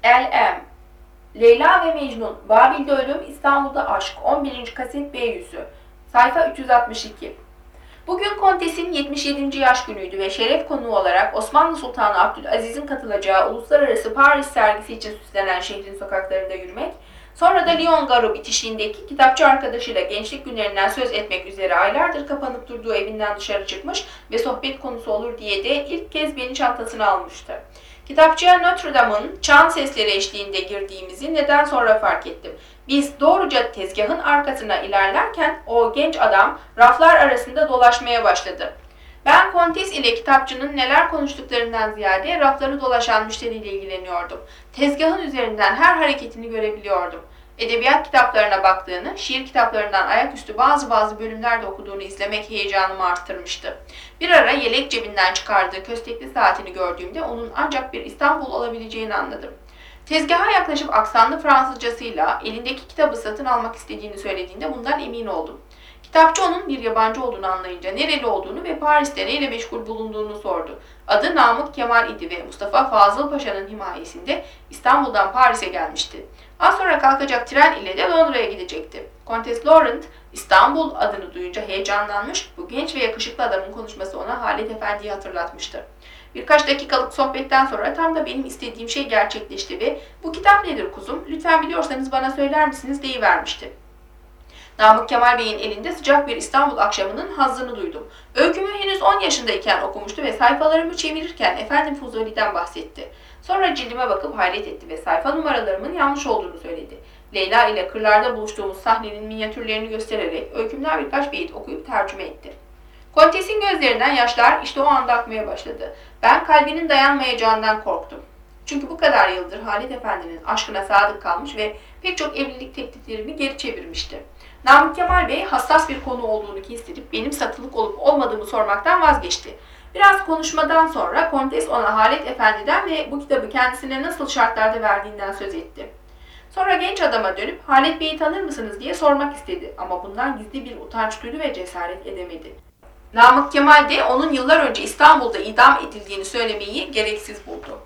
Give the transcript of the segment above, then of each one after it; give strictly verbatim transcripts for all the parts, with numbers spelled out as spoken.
L M Leyla ve Mecnun, Babil'de Ölüm, İstanbul'da Aşk, on birinci kaset B yüzü, sayfa üç yüz altmış iki. Bugün Kontes'in yetmiş yedinci yaş günüydü ve şeref konuğu olarak Osmanlı Sultanı Abdülaziz'in katılacağı Uluslararası Paris sergisi için süslenen şehrin sokaklarında yürümek, sonra da Lyon Garo bitişiğindeki kitapçı arkadaşıyla gençlik günlerinden söz etmek üzere aylardır kapanıp durduğu evinden dışarı çıkmış ve sohbet konusu olur diye de ilk kez beni çantasına almıştı. Kitapçıya Notre Dame'ın çan sesleri eşliğinde girdiğimizi neden sonra fark ettim. Biz doğruca tezgahın arkasına ilerlerken o genç adam raflar arasında dolaşmaya başladı. Ben Kontes ile kitapçının neler konuştuklarından ziyade rafları dolaşan müşteriyle ilgileniyordum. Tezgahın üzerinden her hareketini görebiliyordum. Edebiyat kitaplarına baktığını, şiir kitaplarından ayaküstü bazı bazı bölümlerde okuduğunu izlemek heyecanımı arttırmıştı. Bir ara yelek cebinden çıkardığı köstekli saatini gördüğümde onun ancak bir İstanbul olabileceğini anladım. Tezgaha yaklaşıp aksanlı Fransızcasıyla elindeki kitabı satın almak istediğini söylediğinde bundan emin oldum. Kitapçı onun bir yabancı olduğunu anlayınca nereli olduğunu ve Paris'te neyle meşgul bulunduğunu sordu. Adı Namık Kemal idi ve Mustafa Fazıl Paşa'nın himayesinde İstanbul'dan Paris'e gelmişti. Az sonra kalkacak tren ile de Londra'ya gidecekti. Kontes Laurent İstanbul adını duyunca heyecanlanmış, bu genç ve yakışıklı adamın konuşması ona Halet Efendi'yi hatırlatmıştı. Birkaç dakikalık sohbetten sonra tam da benim istediğim şey gerçekleşti ve "Bu kitap nedir kuzum? Lütfen biliyorsanız bana söyler misiniz?" deyivermişti. Namık Kemal Bey'in elinde sıcak bir İstanbul akşamının hazzını duydum. Öykümü henüz on yaşındayken okumuştu ve sayfalarımı çevirirken Efendim Fuzuli'den bahsetti. Sonra cildime bakıp hayret etti ve sayfa numaralarımın yanlış olduğunu söyledi. Leyla ile kırlarda buluştuğumuz sahnenin minyatürlerini göstererek öykümden birkaç beyit okuyup tercüme etti. Kontes'in gözlerinden yaşlar işte o anda akmaya başladı. Ben kalbinin dayanmayacağından korktum. Çünkü bu kadar yıldır Halit Efendi'nin aşkına sadık kalmış ve pek çok evlilik tekliflerini geri çevirmişti. Namık Kemal Bey hassas bir konu olduğunu hissedip benim satılık olup olmadığımı sormaktan vazgeçti. Biraz konuşmadan sonra Kontes ona Halit Efendi'den ve bu kitabı kendisine nasıl şartlarda verdiğinden söz etti. Sonra genç adama dönüp Halit Bey'i tanır mısınız diye sormak istedi ama bundan gizli bir utanç duydu ve cesaret edemedi. Namık Kemal de onun yıllar önce İstanbul'da idam edildiğini söylemeyi gereksiz buldu.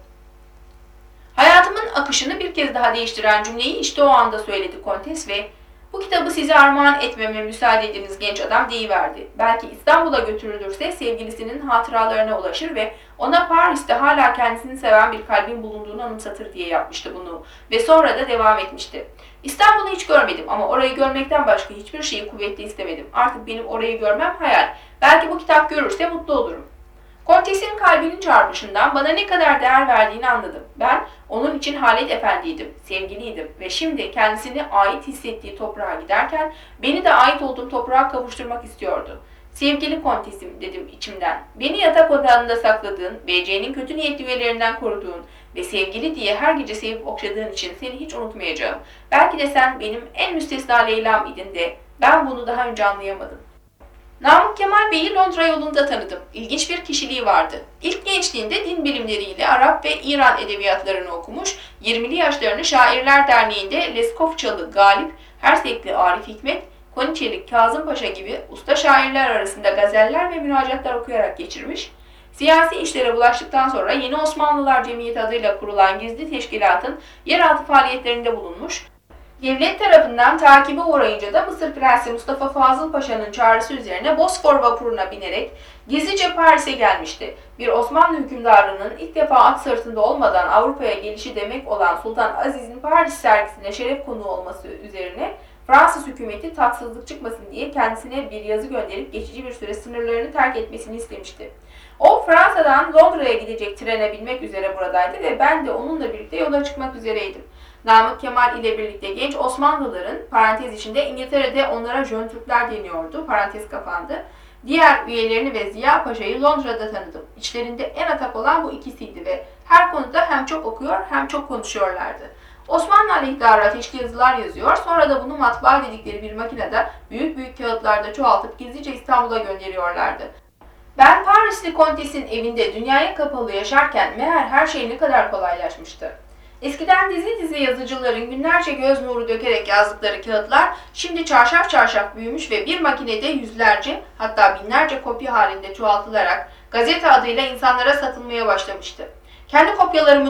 Hayatımın akışını bir kez daha değiştiren cümleyi işte o anda söyledi Kontes ve "Bu kitabı size armağan etmeme müsaade ediniz genç adam" deyiverdi. Belki İstanbul'a götürülürse sevgilisinin hatıralarına ulaşır ve ona Paris'te hala kendisini seven bir kalbin bulunduğunu anımsatır diye yapmıştı bunu ve sonra da devam etmişti. İstanbul'u hiç görmedim ama orayı görmekten başka hiçbir şeyi kuvvetli istemedim. Artık benim orayı görmem hayal. Belki bu kitap görürse mutlu olurum. Kontes'in kalbinin çarpışından bana ne kadar değer verdiğini anladım. Ben onun için Halit Efendi'ydim, sevgiliydim ve şimdi kendisine ait hissettiği toprağa giderken beni de ait olduğum toprağa kavuşturmak istiyordu. "Sevgili Kontes'im" dedim içimden. "Beni yatak odağında sakladığın, B C'nin kötü niyetli üyelerinden koruduğun ve sevgili diye her gece sevip okşadığın için seni hiç unutmayacağım. Belki de sen benim en müstesna Leyla'm idin de ben bunu daha önce anlayamadım." Namık Kemal Bey'i Londra yolunda tanıdım. İlginç bir kişiliği vardı. İlk gençliğinde din bilimleriyle Arap ve İran edebiyatlarını okumuş, yirmili yaşlarını Şairler Derneği'nde Leskovçalı Galip, Hersekli Arif Hikmet, Koniçelik Kazım Paşa gibi usta şairler arasında gazeller ve münacatlar okuyarak geçirmiş, siyasi işlere bulaştıktan sonra Yeni Osmanlılar Cemiyeti adıyla kurulan gizli teşkilatın yeraltı faaliyetlerinde bulunmuş, devlet tarafından takibe uğrayınca da Mısır Prensi Mustafa Fazıl Paşa'nın çağrısı üzerine Bosfor vapuruna binerek gizlice Paris'e gelmişti. Bir Osmanlı hükümdarının ilk defa at sırtında olmadan Avrupa'ya gelişi demek olan Sultan Aziz'in Paris sergisine şeref konuğu olması üzerine Fransız hükümeti tatsızlık çıkmasın diye kendisine bir yazı gönderip geçici bir süre sınırlarını terk etmesini istemişti. O Fransa'dan Londra'ya gidecek trene binmek üzere buradaydı ve ben de onunla birlikte yola çıkmak üzereydim. Namık Kemal ile birlikte genç Osmanlıların, parantez içinde İngiltere'de onlara Jön Türkler deniyordu, parantez kapandı, diğer üyelerini ve Ziya Paşa'yı Londra'da tanıdım. İçlerinde en atak olan bu ikisiydi ve her konuda hem çok okuyor hem çok konuşuyorlardı. Osmanlı aleyhtarı ateşli yazılar yazıyor, sonra da bunu matbaa dedikleri bir makinede büyük büyük kağıtlarda çoğaltıp gizlice İstanbul'a gönderiyorlardı. Ben Parisli Kontes'in evinde dünyaya kapalı yaşarken meğer her şey ne kadar kolaylaşmıştı. Eskiden dizi dizi yazıcıların günlerce göz nuru dökerek yazdıkları kağıtlar şimdi çarşaf çarşaf büyümüş ve bir makinede yüzlerce hatta binlerce kopya halinde çoğaltılarak gazete adıyla insanlara satılmaya başlamıştı. Kendi kopyalarımı düşündüm.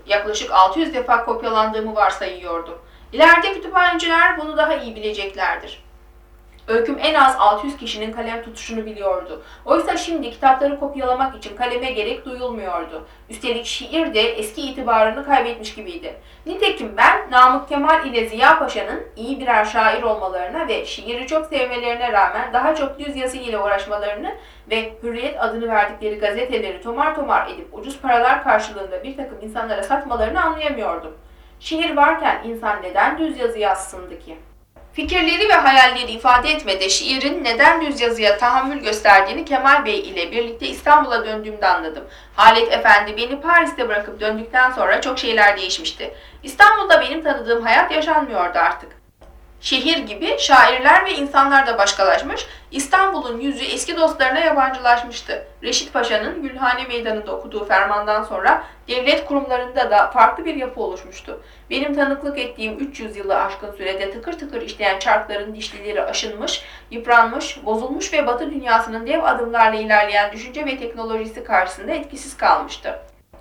Yaklaşık altı yüz defa kopyalandığımı varsayıyordu. İleride kütüphaneciler bunu daha iyi bileceklerdir. Öyküm en az altı yüz kişinin kalem tutuşunu biliyordu. Oysa şimdi kitapları kopyalamak için kaleme gerek duyulmuyordu. Üstelik şiir de eski itibarını kaybetmiş gibiydi. Nitekim ben Namık Kemal ile Ziya Paşa'nın iyi birer şair olmalarına ve şiiri çok sevmelerine rağmen daha çok düz yazı ile uğraşmalarını ve Hürriyet adını verdikleri gazeteleri tomar tomar edip ucuz paralar karşılığında bir takım insanlara satmalarını anlayamıyordum. Şiir varken insan neden düz yazı yazsındı ki? Fikirleri ve hayalleri ifade etmede şiirin neden düz yazıya tahammül gösterdiğini Kemal Bey ile birlikte İstanbul'a döndüğümde anladım. Halet Efendi beni Paris'te bırakıp döndükten sonra çok şeyler değişmişti. İstanbul'da benim tanıdığım hayat yaşanmıyordu artık. Şehir gibi şairler ve insanlar da başkalaşmış, İstanbul'un yüzü eski dostlarına yabancılaşmıştı. Reşit Paşa'nın Gülhane Meydanı'nda okuduğu fermandan sonra devlet kurumlarında da farklı bir yapı oluşmuştu. Benim tanıklık ettiğim üç yüz yılı aşkın sürede tıkır tıkır işleyen çarkların dişlileri aşınmış, yıpranmış, bozulmuş ve Batı dünyasının dev adımlarla ilerleyen düşünce ve teknolojisi karşısında etkisiz kalmıştı.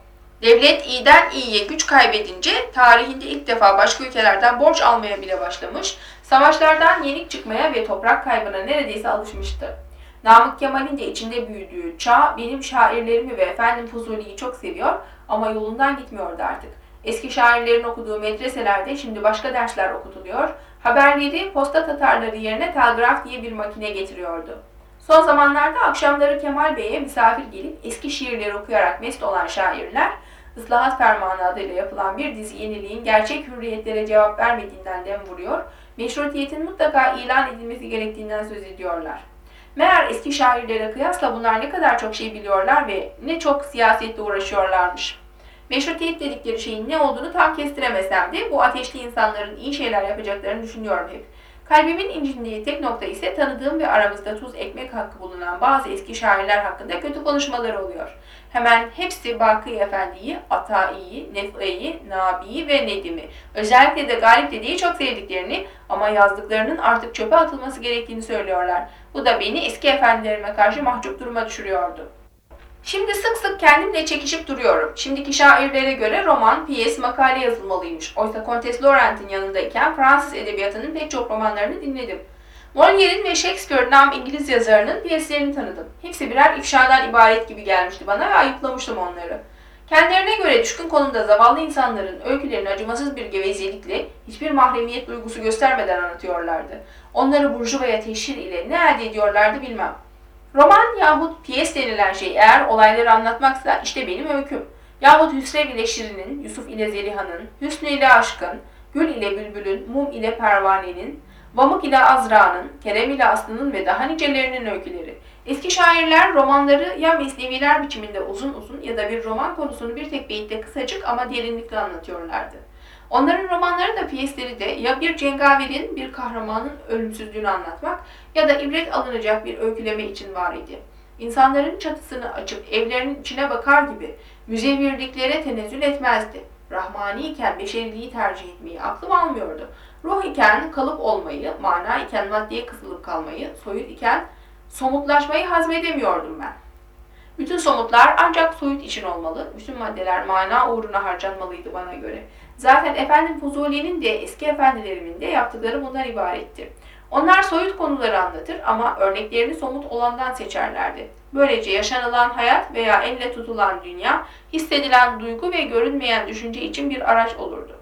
Devlet iyiden iyiye güç kaybedince tarihinde ilk defa başka ülkelerden borç almaya bile başlamış, savaşlardan yenik çıkmaya ve toprak kaybına neredeyse alışmıştı. Namık Kemal'in de içinde büyüdüğü çağ benim şairlerimi ve efendim Fuzuli'yi çok seviyor ama yolundan gitmiyordu artık. Eski şairlerin okuduğu medreselerde şimdi başka dersler okutuluyor, haberleri posta tatarları yerine telgraf diye bir makine getiriyordu. Son zamanlarda akşamları Kemal Bey'e misafir gelip eski şiirleri okuyarak mest olan şairler, Islahat Fermanı adıyla yapılan bir dizi yeniliğin gerçek hürriyetlere cevap vermediğinden dem vuruyor, meşrutiyetin mutlaka ilan edilmesi gerektiğinden söz ediyorlar. Meğer eski şairlere kıyasla bunlar ne kadar çok şey biliyorlar ve ne çok siyasetle uğraşıyorlarmış. Meşrutiyet dedikleri şeyin ne olduğunu tam kestiremesem de bu ateşli insanların iyi şeyler yapacaklarını düşünüyorum hep. Kalbimin incindiği tek nokta ise tanıdığım ve aramızda tuz ekmek hakkı bulunan bazı eski şairler hakkında kötü konuşmaları oluyor. Hemen hepsi Baki Efendi'yi, Atai'yi, Nef'i'yi, Nabi'yi ve Nedim'i, özellikle de Galip Dede'yi çok sevdiklerini ama yazdıklarının artık çöpe atılması gerektiğini söylüyorlar. Bu da beni eski efendilerime karşı mahcup duruma düşürüyordu. Şimdi sık sık kendimle çekişip duruyorum. Şimdiki şairlere göre roman, piyes, makale yazılmalıymış. Oysa Comtesse Laurent'in yanındayken Fransız edebiyatının pek çok romanlarını dinledim. Molière'in ve Shakespeare'ın nam İngiliz yazarının piyeslerini tanıdım. Hepsi birer ifşadan ibaret gibi gelmişti bana ve ayıplamıştım onları. Kendilerine göre düşkün konumda zavallı insanların öykülerini acımasız bir gevezelikle, hiçbir mahremiyet duygusu göstermeden anlatıyorlardı. Onları burjuvaya teşhir ile ne elde ediyorlardı bilmem. Roman yahut piyes denilen şey eğer olayları anlatmaksa işte benim öyküm. Yahut Hüsrev ile Şirin'in, Yusuf ile Zeliha'nın, Hüsnü ile Aşk'ın, Gül ile Bülbül'ün, Mum ile Pervane'nin, Vamık ile Azra'nın, Kerem ile Aslı'nın ve daha nicelerinin öyküleri. Eski şairler romanları ya mesneviler biçiminde uzun uzun ya da bir roman konusunu bir tek beyitte kısacık ama derinlikli anlatıyorlardı. Onların romanları da piyesleri de ya bir cengaverin, bir kahramanın ölümsüzlüğünü anlatmak ya da ibret alınacak bir öyküleme için var idi. İnsanların çatısını açıp evlerinin içine bakar gibi müzevvirliklere tenezzül etmezdi. Rahmani iken beşeriliği tercih etmeyi aklım almıyordu. Ruh iken kalıp olmayı, mana iken maddeye kısılıp kalmayı, soyut iken somutlaşmayı hazmedemiyordum ben. Bütün somutlar ancak soyut için olmalı, bütün maddeler mana uğruna harcanmalıydı bana göre. Zaten efendim Fuzuli'nin de eski efendilerimin de yaptıkları bundan ibaretti. Onlar soyut konuları anlatır ama örneklerini somut olandan seçerlerdi. Böylece yaşanılan hayat veya elle tutulan dünya, hissedilen duygu ve görünmeyen düşünce için bir araç olurdu.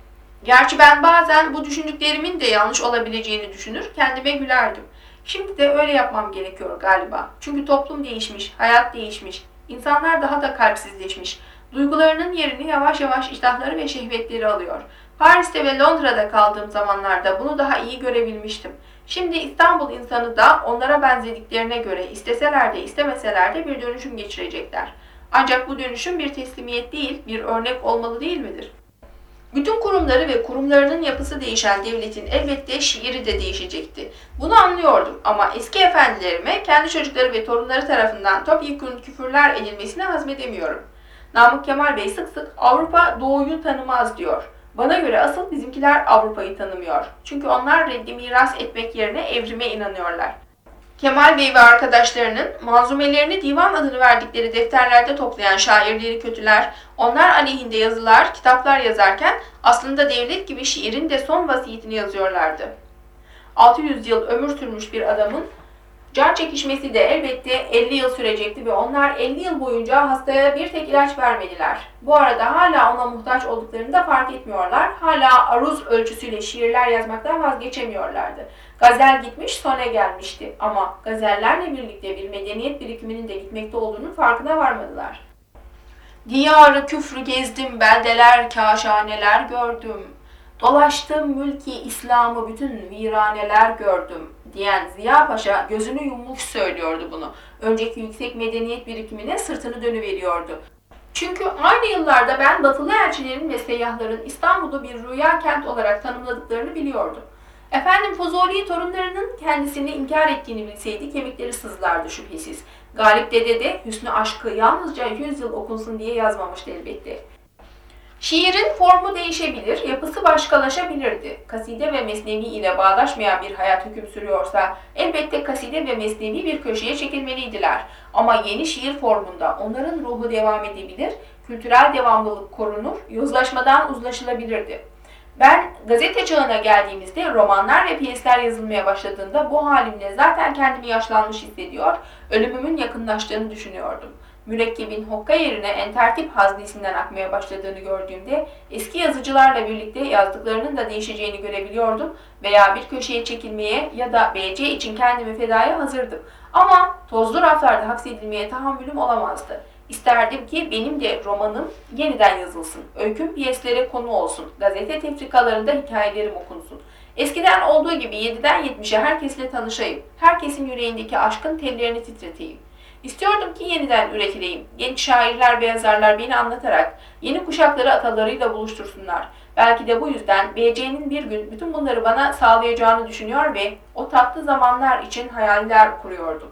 Gerçi ben bazen bu düşündüklerimin de yanlış olabileceğini düşünür, kendime gülerdim. Şimdi de öyle yapmam gerekiyor galiba. Çünkü toplum değişmiş, hayat değişmiş, insanlar daha da kalpsizleşmiş. Duygularının yerini yavaş yavaş iştahları ve şehvetleri alıyor. Paris'te ve Londra'da kaldığım zamanlarda bunu daha iyi görebilmiştim. Şimdi İstanbul insanı da onlara benzediklerine göre isteseler de istemeseler de bir dönüşüm geçirecekler. Ancak bu dönüşüm bir teslimiyet değil, bir örnek olmalı değil midir? Bütün kurumları ve kurumlarının yapısı değişen devletin elbette şiiri de değişecekti. Bunu anlıyordum ama eski efendilerime kendi çocukları ve torunları tarafından topyekun küfürler edilmesini hazmedemiyorum. Namık Kemal Bey sık sık Avrupa Doğu'yu tanımaz diyor. Bana göre asıl bizimkiler Avrupa'yı tanımıyor. Çünkü onlar reddi miras etmek yerine evrime inanıyorlar. Kemal Bey ve arkadaşlarının manzumelerini divan adını verdikleri defterlerde toplayan şairleri kötüler, onlar aleyhinde yazılar, kitaplar yazarken aslında devlet gibi şiirin de son vasiyetini yazıyorlardı. altı yüz yıl ömür sürmüş bir adamın can çekişmesi de elbette elli yıl sürecekti ve onlar elli yıl boyunca hastaya bir tek ilaç vermediler. Bu arada hala ona muhtaç olduklarını da fark etmiyorlar. Hala aruz ölçüsüyle şiirler yazmaktan vazgeçemiyorlardı. Gazel gitmiş, sona gelmişti ama gazellerle birlikte bir medeniyet birikiminin de gitmekte olduğunun farkına varmadılar. Diyarı küfrü gezdim, beldeler, kâşhaneler gördüm. Dolaştım mülki İslam'ı bütün viraneler gördüm diyen Ziya Paşa gözünü yummuş söylüyordu bunu. Önceki yüksek medeniyet birikimine sırtını dönüveriyordu. Çünkü aynı yıllarda ben batılı elçilerin ve seyyahların İstanbul'u bir rüya kent olarak tanımladıklarını biliyordum. Efendim Fuzuli torunlarının kendisini inkar ettiğini bilseydi kemikleri sızlardı şüphesiz. Galip Dede de Hüsnü Aşk'ı yalnızca yüz yıl okunsun diye yazmamıştı elbette. Şiirin formu değişebilir, yapısı başkalaşabilirdi. Kaside ve mesnevi ile bağdaşmayan bir hayat hüküm sürüyorsa elbette kaside ve mesnevi bir köşeye çekilmeliydiler. Ama yeni şiir formunda onların ruhu devam edebilir, kültürel devamlılık korunur, yozlaşmadan uzlaşılabilirdi. Ben gazete çağına geldiğimizde romanlar ve piyesler yazılmaya başladığında bu halimle zaten kendimi yaşlanmış hissediyor, ölümümün yakınlaştığını düşünüyordum. Mürekkebin hokka yerine entertip haznesinden akmaya başladığını gördüğümde eski yazıcılarla birlikte yazdıklarının da değişeceğini görebiliyordum veya bir köşeye çekilmeye ya da B C için kendimi fedaya hazırdım. Ama tozlu raflarda hapsedilmeye tahammülüm olamazdı. İsterdim ki benim de romanım yeniden yazılsın, öyküm piyeslere konu olsun, gazete tefrikalarında hikayelerim okunsun. Eskiden olduğu gibi yediden yetmişe herkesle tanışayım, herkesin yüreğindeki aşkın tellerini titreteyim. İstiyordum ki yeniden üretileyim. Genç şairler ve yazarlar beni anlatarak yeni kuşakları atalarıyla buluştursunlar. Belki de bu yüzden B C'nin bir gün bütün bunları bana sağlayacağını düşünüyor ve o tatlı zamanlar için hayaller kuruyordum.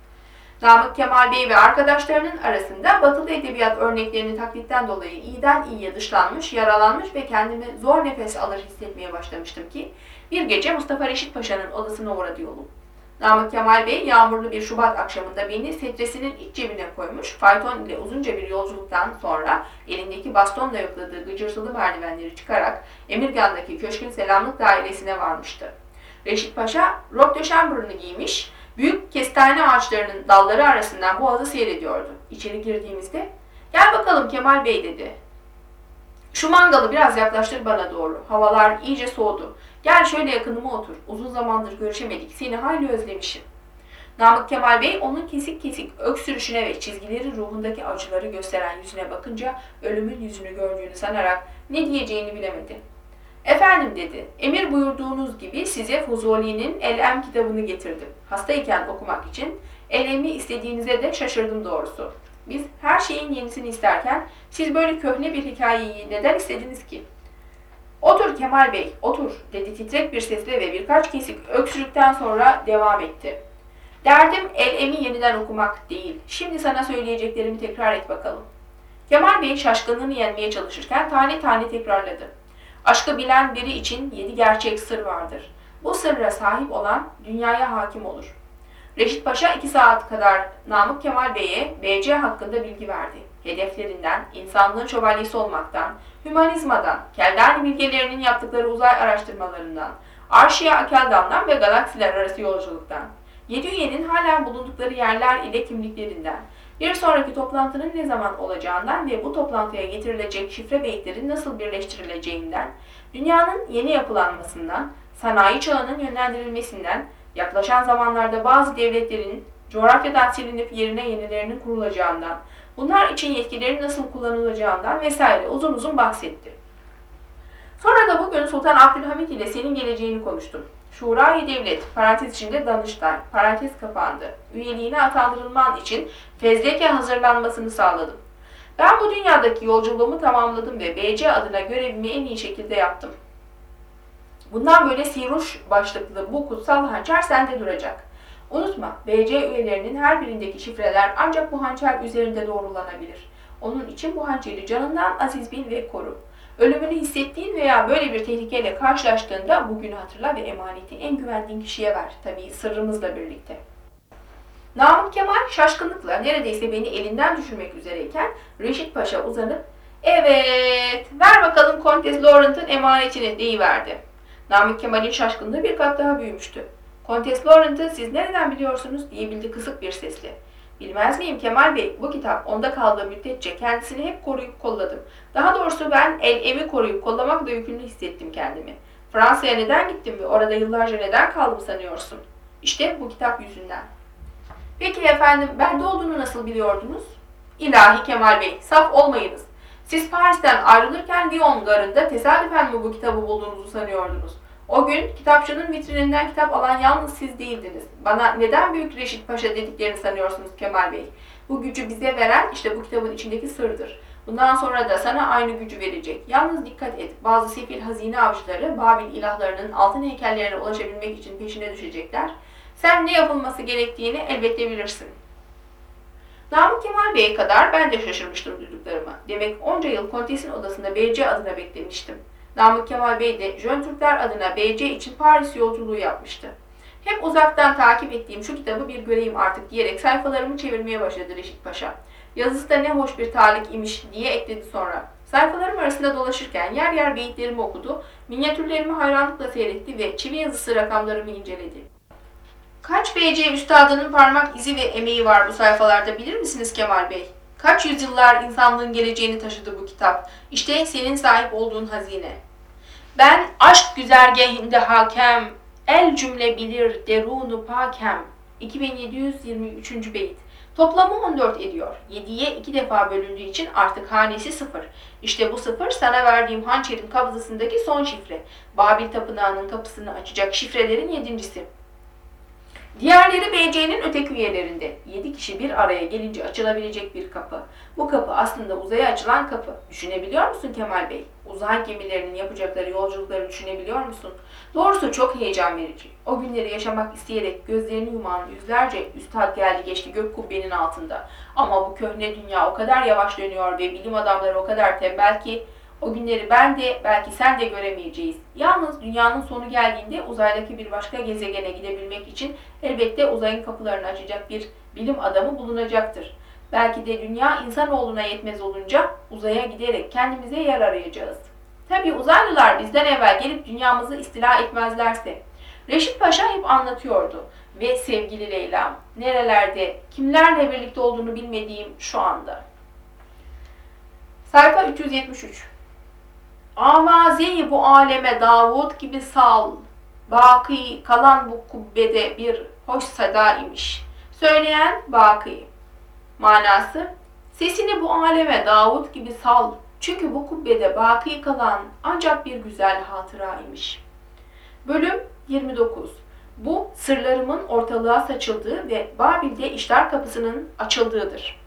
Namık Kemal Bey ve arkadaşlarının arasında batılı edebiyat örneklerini taklitten dolayı iyiden iyiye dışlanmış, yaralanmış ve kendimi zor nefes alır hissetmeye başlamıştım ki bir gece Mustafa Reşit Paşa'nın odasına uğradı yolum. Namık Kemal Bey yağmurlu bir Şubat akşamında beni setresinin iç cebine koymuş, fayton ile uzunca bir yolculuktan sonra elindeki bastonla yokladığı gıcırtılı merdivenleri çıkarak Emirgan'daki köşkün selamlık dairesine varmıştı. Reşit Paşa robe de chamber'ını giymiş, büyük kestane ağaçlarının dalları arasından boğazı seyrediyordu. İçeri girdiğimizde, "Gel bakalım Kemal Bey," dedi. "Şu mangalı biraz yaklaştır bana doğru. Havalar iyice soğudu. Gel şöyle yakınıma otur. Uzun zamandır görüşemedik. Seni hayli özlemişim." Namık Kemal Bey onun kesik kesik öksürüşüne ve çizgileri ruhundaki acıları gösteren yüzüne bakınca ölümün yüzünü gördüğünü sanarak ne diyeceğini bilemedi. "Efendim," dedi, "emir buyurduğunuz gibi size Fuzuli'nin El-Em kitabını getirdim. Hastayken okumak için. El-Em'i istediğinize de şaşırdım doğrusu. Biz her şeyin yenisini isterken siz böyle köhne bir hikayeyi neden istediniz ki?" "Otur Kemal Bey, otur," dedi titrek bir sesle ve birkaç kesik öksürükten sonra devam etti. "Derdim El-Em'i yeniden okumak değil. Şimdi sana söyleyeceklerimi tekrar et bakalım." Kemal Bey şaşkınlığını yenmeye çalışırken tane tane tekrarladı. "Aşkı bilen biri için yedi gerçek sır vardır. Bu sırra sahip olan dünyaya hakim olur." Reşit Paşa iki saat kadar Namık Kemal Bey'e B C hakkında bilgi verdi. Hedeflerinden, insanlığın şövalyesi olmaktan, hümanizmadan, Keldani bilgelerinin yaptıkları uzay araştırmalarından, Arşia Akeldam'dan ve galaksiler arası yolculuktan, yedi üyenin hala bulundukları yerler ile kimliklerinden, bir sonraki toplantının ne zaman olacağından ve bu toplantıya getirilecek şifre beyitlerin nasıl birleştirileceğinden, dünyanın yeni yapılanmasından, sanayi çağının yönlendirilmesinden, yaklaşan zamanlarda bazı devletlerin coğrafyadan silinip yerine yenilerinin kurulacağından, bunlar için yetkilerin nasıl kullanılacağından vesaire uzun uzun bahsetti. Sonra da bugün Sultan Abdülhamit ile senin geleceğini konuştum. Şurayı Devlet, parantez içinde Danıştay, parantez kapandı. Üyeliğine atandırılman için fezleke hazırlanmasını sağladım. Ben bu dünyadaki yolculuğumu tamamladım ve B C adına görevimi en iyi şekilde yaptım. Bundan böyle Siruş başlıklı bu kutsal hançer sende duracak. Unutma, B C üyelerinin her birindeki şifreler ancak bu hançer üzerinde doğrulanabilir. Onun için bu hançeri canından aziz bil ve koru. Ölümünü hissettiğin veya böyle bir tehlikeyle karşılaştığında bugünü hatırla ve emaneti en güvendiğin kişiye ver. Tabii sırrımızla birlikte. Namık Kemal şaşkınlıkla neredeyse beni elinden düşürmek üzereyken Reşit Paşa uzanıp "Evet, ver bakalım Kontes Laurent'ın emanetini" deyiverdi. Namık Kemal'in şaşkınlığı bir kat daha büyümüştü. "Kontes Laurent'ı siz nereden biliyorsunuz?" diyebildi kısık bir sesle. "Bilmez miyim Kemal Bey, bu kitap onda kaldığı müddetçe kendisini hep koruyup kolladım. Daha doğrusu ben el evi koruyup kollamakla yükümlü hissettim kendimi. Fransa'ya neden gittim ve orada yıllarca neden kaldım sanıyorsun? İşte bu kitap yüzünden." "Peki efendim, bende olduğunu nasıl biliyordunuz?" "İlahi Kemal Bey, saf olmayınız. Siz Paris'ten ayrılırken Lyon garında tesadüfen mi bu kitabı bulduğunuzu sanıyordunuz? O gün kitapçının vitrininden kitap alan yalnız siz değildiniz. Bana neden Büyük Reşit Paşa dediklerini sanıyorsunuz Kemal Bey? Bu gücü bize veren işte bu kitabın içindeki sırdır. Bundan sonra da sana aynı gücü verecek. Yalnız dikkat et, bazı sefil hazine avcıları Babil ilahlarının altın heykellerine ulaşabilmek için peşine düşecekler. Sen ne yapılması gerektiğini elbette bilirsin." Namık Kemal Bey'e kadar ben de şaşırmıştım duyduklarıma. Demek onca yıl Kontes'in odasında B C adına beklemiştim. Namık Kemal Bey de Jön Türkler adına B C için Paris yolculuğu yapmıştı. Hep uzaktan takip ettiğim şu kitabı bir göreyim artık diyerek sayfalarımı çevirmeye başladı Reşit Paşa. Yazısı da ne hoş bir talik imiş diye ekledi sonra. Sayfalarım arasında dolaşırken yer yer beyitlerimi okudu, minyatürlerimi hayranlıkla seyretti ve çivi yazısı rakamlarımı inceledi. "Kaç B C üstadının parmak izi ve emeği var bu sayfalarda bilir misiniz Kemal Bey? Kaç yüzyıllar insanlığın geleceğini taşıdı bu kitap. İşte senin sahip olduğun hazine. Ben aşk güzergahinde hakem, el cümle bilir derunu pakem." iki bin yedi yüz yirmi üçüncü beyit. Toplamı on dört ediyor. yediye iki defa bölündüğü için artık hanesi sıfır. İşte bu sıfır sana verdiğim hançerin kabzasındaki son şifre. Babil Tapınağı'nın kapısını açacak şifrelerin yedincisi. Diğerleri B C'nin öteki üyelerinde. Yedi kişi bir araya gelince açılabilecek bir kapı. Bu kapı aslında uzaya açılan kapı. Düşünebiliyor musun Kemal Bey? Uzay gemilerinin yapacakları yolculukları düşünebiliyor musun? Doğrusu çok heyecan verici. O günleri yaşamak isteyerek gözlerini yuman yüzlerce üstad geldi geçti gök kubbenin altında. Ama bu köhne dünya o kadar yavaş dönüyor ve bilim adamları o kadar tembel ki o günleri ben de belki sen de göremeyeceğiz. Yalnız dünyanın sonu geldiğinde uzaydaki bir başka gezegene gidebilmek için elbette uzayın kapılarını açacak bir bilim adamı bulunacaktır. Belki de dünya insanoğluna yetmez olunca uzaya giderek kendimize yer arayacağız. Tabii uzaylılar bizden evvel gelip dünyamızı istila etmezlerse. Reşit Paşa hep anlatıyordu. Ve sevgili Leyla'm, nerelerde, kimlerle birlikte olduğunu bilmediğim şu anda. Sayfa üç yüz yetmiş üç. "Avazeyi bu aleme Davud gibi sal, baki kalan bu kubbede bir hoş sada imiş." Söyleyen Baki. Manası: sesini bu aleme Davud gibi sal, çünkü bu kubbede baki kalan ancak bir güzel hatıra imiş. Bölüm yirmi dokuz. Bu sırlarımın ortalığa saçıldığı ve Babil'de işler kapısının açıldığıdır.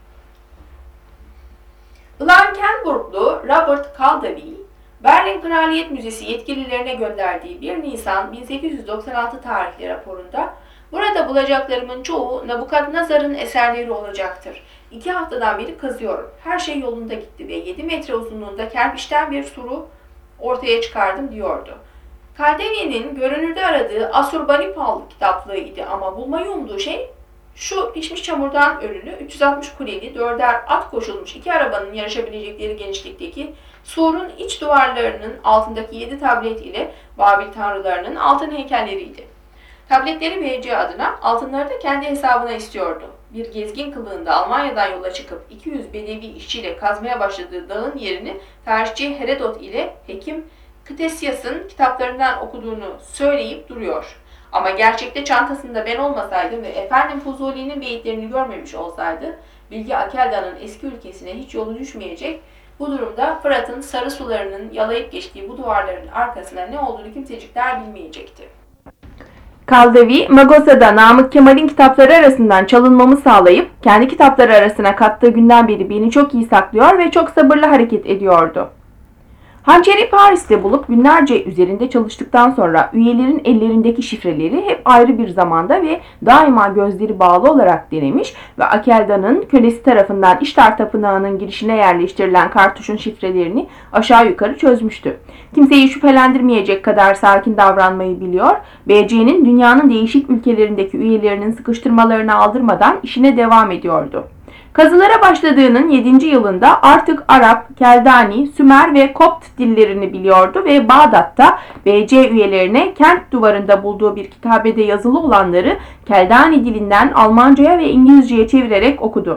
Blankenburglu Robert Caldevi, Berlin Kraliyet Müzesi yetkililerine gönderdiği bir Nisan bin sekiz yüz doksan altı tarihli raporunda "Burada bulacaklarımın çoğu Nabukadnezar'ın eserleri olacaktır. İki haftadan beri kazıyorum. Her şey yolunda gitti ve yedi metre uzunluğunda kerpiçten bir suru ortaya çıkardım" diyordu. Caldevi'nin görünürde aradığı Asurbanipal kitaplığıydı ama bulmayı umduğu şey şu pişmiş çamurdan örülü, üç yüz altmış kuleli, dörder at koşulmuş iki arabanın yarışabilecekleri genişlikteki surun iç duvarlarının altındaki yedi tablet ile Babil tanrılarının altın heykelleriydi. Tabletleri B C adına, altınları da kendi hesabına istiyordu. Bir gezgin kılığında Almanya'dan yola çıkıp iki yüz bedevi işçiyle kazmaya başladığı dağın yerini tarihçi Herodot ile hekim Ctesias'ın kitaplarından okuduğunu söyleyip duruyor. Ama gerçekte çantasında ben olmasaydım ve efendim Fuzuli'nin beyitlerini görmemiş olsaydı, Bilge Akelda'nın eski ülkesine hiç yolu düşmeyecek, bu durumda Fırat'ın sarı sularının yalayıp geçtiği bu duvarların arkasına ne olduğunu kimsecikler bilmeyecekti. Caldevi, Magosa'da Namık Kemal'in kitapları arasından çalınmamı sağlayıp, kendi kitapları arasına kattığı günden beri beni çok iyi saklıyor ve çok sabırlı hareket ediyordu. Hançeri Paris'te bulup günlerce üzerinde çalıştıktan sonra üyelerin ellerindeki şifreleri hep ayrı bir zamanda ve daima gözleri bağlı olarak denemiş ve Akelda'nın kölesi tarafından İştar Tapınağı'nın girişine yerleştirilen kartuşun şifrelerini aşağı yukarı çözmüştü. Kimseyi şüphelendirmeyecek kadar sakin davranmayı biliyor, B C'nin dünyanın değişik ülkelerindeki üyelerinin sıkıştırmalarını aldırmadan işine devam ediyordu. Kazılara başladığının yedinci yılında artık Arap, Keldani, Sümer ve Kopt dillerini biliyordu ve Bağdat'ta B C üyelerine kent duvarında bulduğu bir kitabede yazılı olanları Keldani dilinden Almanca'ya ve İngilizce'ye çevirerek okudu.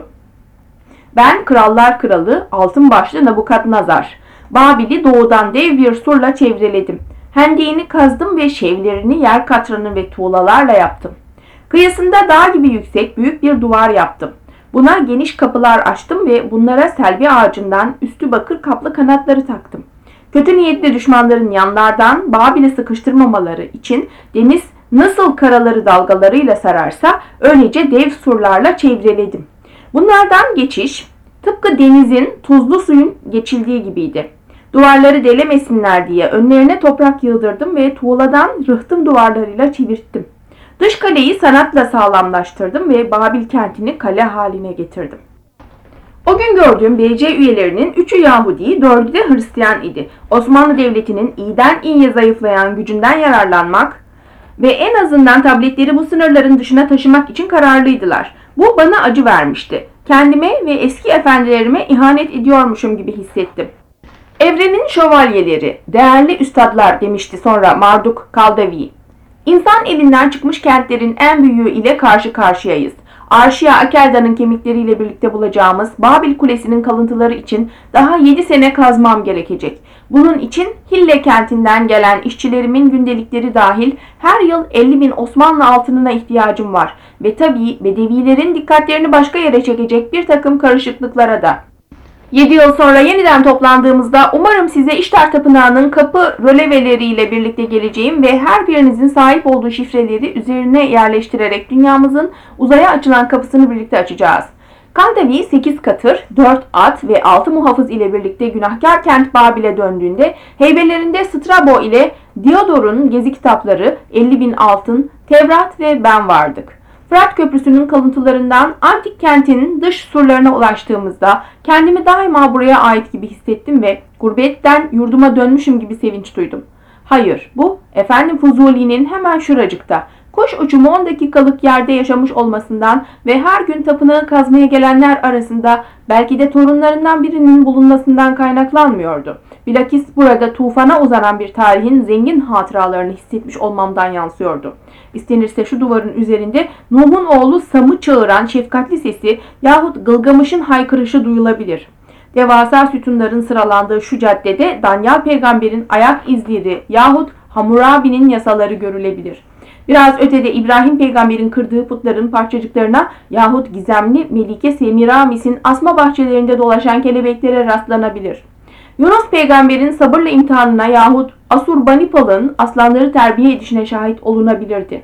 Ben Krallar Kralı, altın başlı Nabukadnezar. Babil'i doğudan dev bir surla çevreledim. Hendeğini kazdım ve şevlerini yer katranı ve tuğlalarla yaptım. Kıyısında dağ gibi yüksek büyük bir duvar yaptım. Buna geniş kapılar açtım ve bunlara selvi ağacından üstü bakır kaplı kanatları taktım. Kötü niyetli düşmanların yanlardan Babil'i sıkıştırmamaları için deniz nasıl karaları dalgalarıyla sararsa öylece dev surlarla çevreledim. Bunlardan geçiş tıpkı denizin tuzlu suyun geçildiği gibiydi. Duvarları delemesinler diye önlerine toprak yığdırdım ve tuğladan rıhtım duvarlarıyla çevirttim. Dış kaleyi sanatla sağlamlaştırdım ve Babil kentini kale haline getirdim. O gün gördüğüm B C üyelerinin üçü Yahudi, dördü de Hristiyan idi. Osmanlı Devleti'nin iyiden iyiye zayıflayan gücünden yararlanmak ve en azından tabletleri bu sınırların dışına taşımak için kararlıydılar. Bu bana acı vermişti. Kendime ve eski efendilerime ihanet ediyormuşum gibi hissettim. Evrenin şövalyeleri, değerli üstadlar demişti sonra Marduk Kaldavi. İnsan elinden çıkmış kentlerin en büyüğü ile karşı karşıyayız. Arşia Akelda'nın kemikleriyle birlikte bulacağımız Babil Kulesi'nin kalıntıları için daha yedi sene kazmam gerekecek. Bunun için Hille kentinden gelen işçilerimin gündelikleri dahil her yıl elli bin Osmanlı altınına ihtiyacım var. Ve tabii Bedevilerin dikkatlerini başka yere çekecek bir takım karışıklıklara da. Yedi yıl sonra yeniden toplandığımızda umarım size İştar Tapınağı'nın kapı röleveleriyle birlikte geleceğim ve her birinizin sahip olduğu şifreleri üzerine yerleştirerek dünyamızın uzaya açılan kapısını birlikte açacağız. Kaldavi sekiz katır, dört at ve altı muhafız ile birlikte günahkar kent Babil'e döndüğünde heybelerinde Strabo ile Diodor'un gezi kitapları, elli bin altın, Tevrat ve ben vardık. Fırat Köprüsü'nün kalıntılarından antik kentin dış surlarına ulaştığımızda kendimi daima buraya ait gibi hissettim ve gurbetten yurduma dönmüşüm gibi sevinç duydum. Hayır, bu efendim Fuzuli'nin hemen şuracıkta, kuş uçumu on dakikalık yerde yaşamış olmasından ve her gün tapınağı kazmaya gelenler arasında belki de torunlarından birinin bulunmasından kaynaklanmıyordu. Bilakis burada tufana uzanan bir tarihin zengin hatıralarını hissetmiş olmamdan yansıyordu. İstenirse şu duvarın üzerinde Nuh'un oğlu Sam'ı çağıran şefkatli sesi yahut Gılgamış'ın haykırışı duyulabilir. Devasa sütunların sıralandığı şu caddede Danyal peygamberin ayak izleri yahut Hammurabi'nin yasaları görülebilir. Biraz ötede İbrahim peygamberin kırdığı putların parçacıklarına yahut gizemli Melike Semiramis'in asma bahçelerinde dolaşan kelebeklere rastlanabilir. Yunus peygamberin sabırla imtihanına yahut Asurbanipal'ın aslanları terbiye edişine şahit olunabilirdi.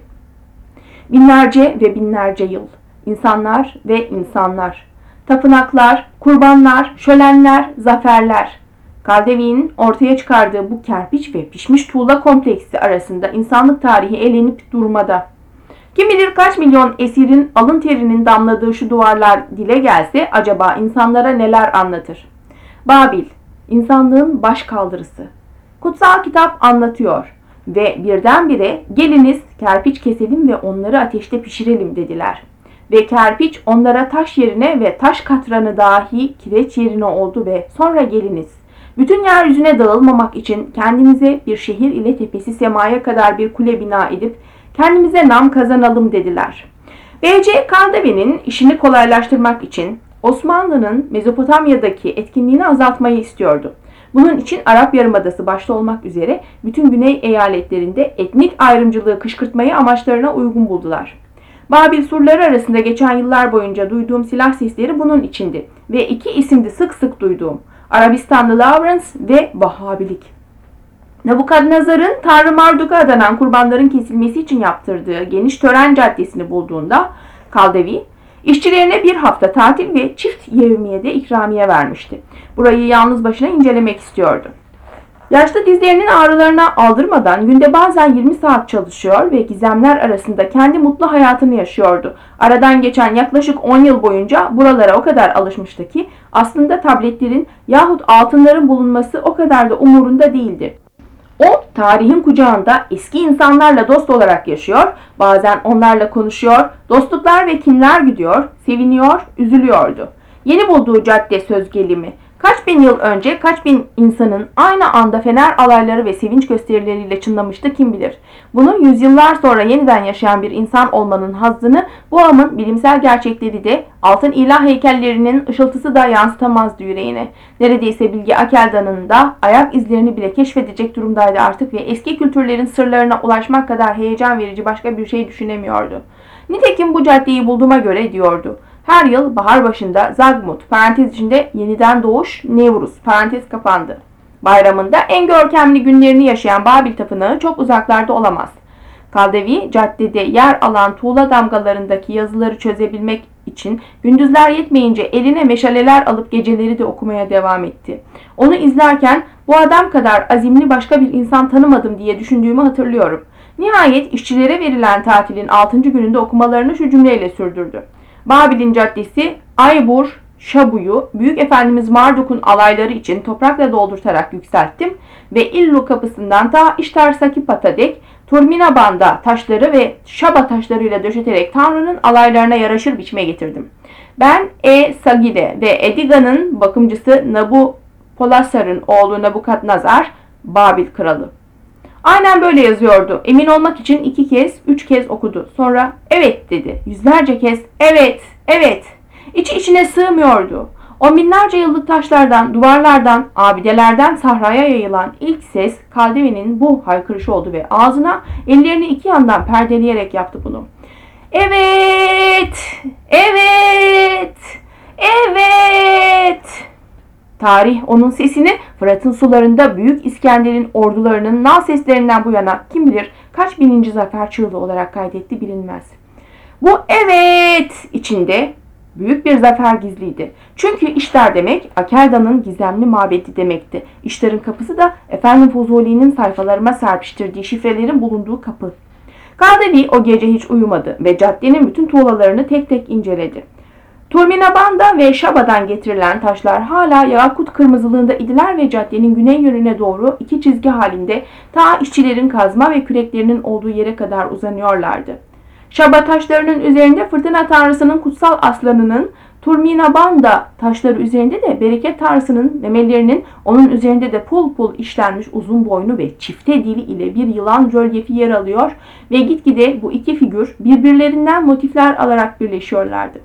Binlerce ve binlerce yıl. İnsanlar ve insanlar. Tapınaklar, kurbanlar, şölenler, zaferler. Kaldavi'nin ortaya çıkardığı bu kerpiç ve pişmiş tuğla kompleksi arasında insanlık tarihi elenip durmada. Kim bilir kaç milyon esirin alın terinin damladığı şu duvarlar dile gelse acaba insanlara neler anlatır? Babil, insanlığın baş kaldırısı. Kutsal kitap anlatıyor ve birdenbire geliniz kerpiç keselim ve onları ateşte pişirelim dediler. Ve kerpiç onlara taş yerine ve taş katranı dahi kireç yerine oldu ve sonra geliniz. Bütün yeryüzüne dağılmamak için kendimize bir şehir ile tepesi semaya kadar bir kule bina edip kendimize nam kazanalım dediler. B C Kaldavi'nin işini kolaylaştırmak için Osmanlı'nın Mezopotamya'daki etkinliğini azaltmayı istiyordu. Bunun için Arap Yarımadası başta olmak üzere bütün güney eyaletlerinde etnik ayrımcılığı kışkırtmayı amaçlarına uygun buldular. Babil surları arasında geçen yıllar boyunca duyduğum silah sesleri bunun içindi ve iki isimdi sık sık duyduğum: Arabistanlı Lawrence ve Vahhabilik. Nabukadnezar'ın Tanrı Marduk'a adanan kurbanların kesilmesi için yaptırdığı geniş tören caddesini bulduğunda Kaldavi, işçilerine bir hafta tatil ve çift yevmiyede ikramiye vermişti. Burayı yalnız başına incelemek istiyordu. Yaşlı dizlerinin ağrılarına aldırmadan günde bazen yirmi saat çalışıyor ve gizemler arasında kendi mutlu hayatını yaşıyordu. Aradan geçen yaklaşık on yıl boyunca buralara o kadar alışmıştı ki aslında tabletlerin yahut altınların bulunması o kadar da umurunda değildi. O, tarihin kucağında eski insanlarla dost olarak yaşıyor, bazen onlarla konuşuyor, dostluklar ve kinler güdüyor, seviniyor, üzülüyordu. Yeni bulduğu cadde söz gelimi, kaç bin yıl önce kaç bin insanın aynı anda fener alayları ve sevinç gösterileriyle çınlamıştı kim bilir. Bunu yüzyıllar sonra yeniden yaşayan bir insan olmanın hazzını bu amın bilimsel gerçekleri de altın ilah heykellerinin ışıltısı da yansıtamazdı yüreğine. Neredeyse Bilge Akeldan'ın da ayak izlerini bile keşfedecek durumdaydı artık ve eski kültürlerin sırlarına ulaşmak kadar heyecan verici başka bir şey düşünemiyordu. Nitekim bu caddeyi bulduğuma göre diyordu. Her yıl bahar başında Zagmut parantez içinde yeniden doğuş Nevruz parantez kapandı. Bayramında en görkemli günlerini yaşayan Babil Tapınağı çok uzaklarda olamaz. Kaldevi caddede yer alan tuğla damgalarındaki yazıları çözebilmek için gündüzler yetmeyince eline meşaleler alıp geceleri de okumaya devam etti. Onu izlerken bu adam kadar azimli başka bir insan tanımadım diye düşündüğümü hatırlıyorum. Nihayet işçilere verilen tatilin altıncı gününde okumalarını şu cümleyle sürdürdü. Babil'in caddesi Aybur Şabu'yu Büyük Efendimiz Marduk'un alayları için toprakla doldurtarak yükselttim ve İllu kapısından ta İştar Sakipat'a dek Turminaband'a taşları ve Şaba taşlarıyla döşeterek Tanrı'nın alaylarına yaraşır biçime getirdim. Ben E. Sagile ve Ediga'nın bakımcısı Nabopolassar'ın oğlu Nabukadnezar, Babil kralı. Aynen böyle yazıyordu. Emin olmak için iki kez, üç kez okudu. Sonra evet dedi. Yüzlerce kez evet, evet. İçi içine sığmıyordu. On binlerce yıllık taşlardan, duvarlardan, abidelerden sahraya yayılan ilk ses Kaldevi'nin bu haykırışı oldu ve ağzına ellerini iki yandan perdeleyerek yaptı bunu. Evet, evet, evet. Tarih onun sesini Fırat'ın sularında Büyük İskender'in ordularının nal seslerinden bu yana kim bilir kaç bininci zafer çığlığı olarak kaydetti bilinmez. Bu evet içinde büyük bir zafer gizliydi. Çünkü İştar demek Akeldan'ın gizemli mabedi demekti. İştar'ın kapısı da Efendi Fuzuli'nin sayfalarıma serpiştirdiği şifrelerin bulunduğu kapı. Kaldevi o gece hiç uyumadı ve caddenin bütün tuğlalarını tek tek inceledi. Turminaband'a ve Şaba'dan getirilen taşlar hala yakut kırmızılığında idiler ve caddenin güney yönüne doğru iki çizgi halinde ta işçilerin kazma ve küreklerinin olduğu yere kadar uzanıyorlardı. Şaba taşlarının üzerinde fırtına tanrısının kutsal aslanının, Turminaband'a taşları üzerinde de bereket tanrısının memelerinin, onun üzerinde de pul pul işlenmiş uzun boynu ve çifte dili ile bir yılan rölyefi yer alıyor ve gitgide bu iki figür birbirlerinden motifler alarak birleşiyorlardı.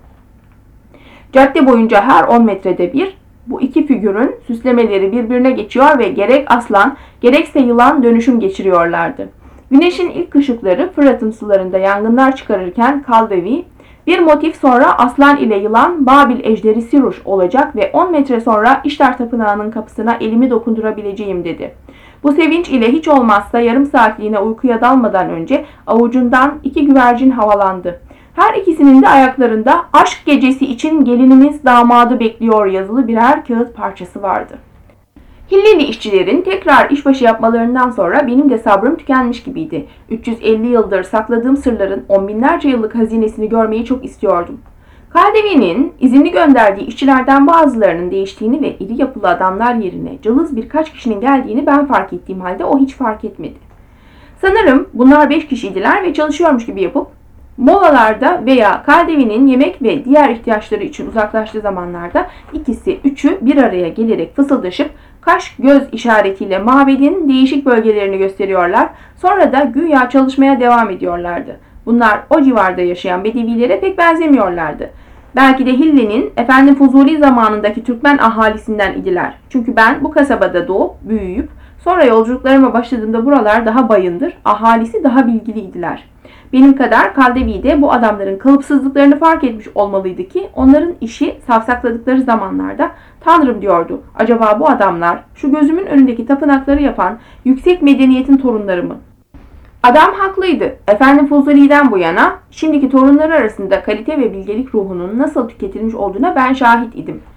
Cadde boyunca her on metrede bir bu iki figürün süslemeleri birbirine geçiyor ve gerek aslan gerekse yılan dönüşüm geçiriyorlardı. Güneşin ilk ışıkları Fırat'ın sularında yangınlar çıkarırken Kaldevi, bir motif sonra aslan ile yılan Babil ejderi Siruş olacak ve on metre sonra İştar Tapınağı'nın kapısına elimi dokundurabileceğim dedi. Bu sevinç ile hiç olmazsa yarım saatliğine uykuya dalmadan önce avucundan iki güvercin havalandı. Her ikisinin de ayaklarında aşk gecesi için gelinimiz damadı bekliyor yazılı birer kağıt parçası vardı. Hilleli işçilerin tekrar işbaşı yapmalarından sonra benim de sabrım tükenmiş gibiydi. üç yüz elli yıldır sakladığım sırların on binlerce yıllık hazinesini görmeyi çok istiyordum. Kaldevi'nin izinli gönderdiği işçilerden bazılarının değiştiğini ve iri yapılı adamlar yerine cılız birkaç kişinin geldiğini ben fark ettiğim halde o hiç fark etmedi. Sanırım bunlar beş kişiydiler ve çalışıyormuş gibi yapıp molalarda veya Kaldevi'nin yemek ve diğer ihtiyaçları için uzaklaştığı zamanlarda ikisi üçü bir araya gelerek fısıldaşıp kaş göz işaretiyle mabedin değişik bölgelerini gösteriyorlar. Sonra da güya çalışmaya devam ediyorlardı. Bunlar o civarda yaşayan bedevilere pek benzemiyorlardı. Belki de Hille'nin Efendi Fuzuli zamanındaki Türkmen ahalisinden idiler. Çünkü ben bu kasabada doğup büyüyüp sonra yolculuklarıma başladığımda buralar daha bayındır, ahalisi daha bilgiliydiler. Benim kadar Kaldevi de bu adamların kalıpsızlıklarını fark etmiş olmalıydı ki onların işi savsakladıkları zamanlarda Tanrım diyordu. Acaba bu adamlar şu gözümün önündeki tapınakları yapan yüksek medeniyetin torunları mı? Adam haklıydı. Efendi Fuzuli'den bu yana şimdiki torunları arasında kalite ve bilgelik ruhunun nasıl tüketilmiş olduğuna ben şahit idim.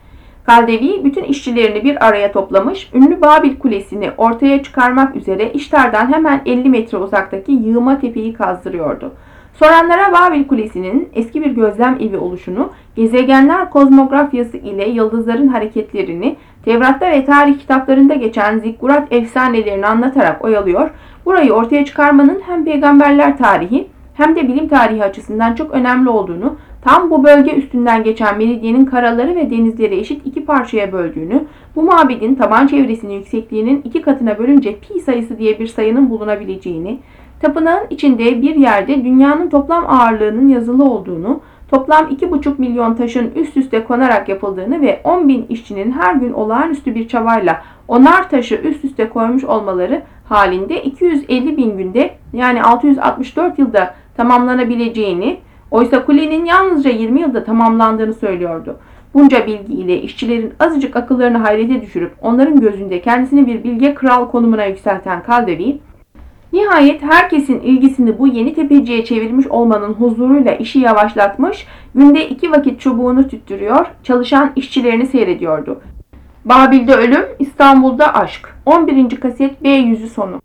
Kaldevi bütün işçilerini bir araya toplamış, ünlü Babil Kulesi'ni ortaya çıkarmak üzere İştar'dan hemen elli metre uzaktaki yığma tepeyi kazdırıyordu. Soranlara Babil Kulesi'nin eski bir gözlem evi oluşunu, gezegenler kozmografyası ile yıldızların hareketlerini, Tevrat'ta ve tarih kitaplarında geçen zikkurat efsanelerini anlatarak oyalıyor, burayı ortaya çıkarmanın hem peygamberler tarihi hem de bilim tarihi açısından çok önemli olduğunu, tam bu bölge üstünden geçen meridyenin karaları ve denizleri eşit iki parçaya böldüğünü, bu mabedin taban çevresinin yüksekliğinin iki katına bölünce pi sayısı diye bir sayının bulunabileceğini, tapınağın içinde bir yerde dünyanın toplam ağırlığının yazılı olduğunu, toplam iki buçuk milyon taşın üst üste konarak yapıldığını ve on bin işçinin her gün olağanüstü bir çabayla onar taşı üst üste koymuş olmaları halinde iki yüz elli bin günde, yani altı yüz altmış dört yılda tamamlanabileceğini, oysa kulenin yalnızca yirmi yılda tamamlandığını söylüyordu. Bunca bilgi ile işçilerin azıcık akıllarını hayrete düşürüp onların gözünde kendisini bir bilge kral konumuna yükselten Kaldevi, nihayet herkesin ilgisini bu yeni tepeciye çevirmiş olmanın huzuruyla işi yavaşlatmış, günde iki vakit çubuğunu tüttürüyor, çalışan işçilerini seyrediyordu. Babil'de ölüm, İstanbul'da aşk. on birinci kaset B yüzü sonu.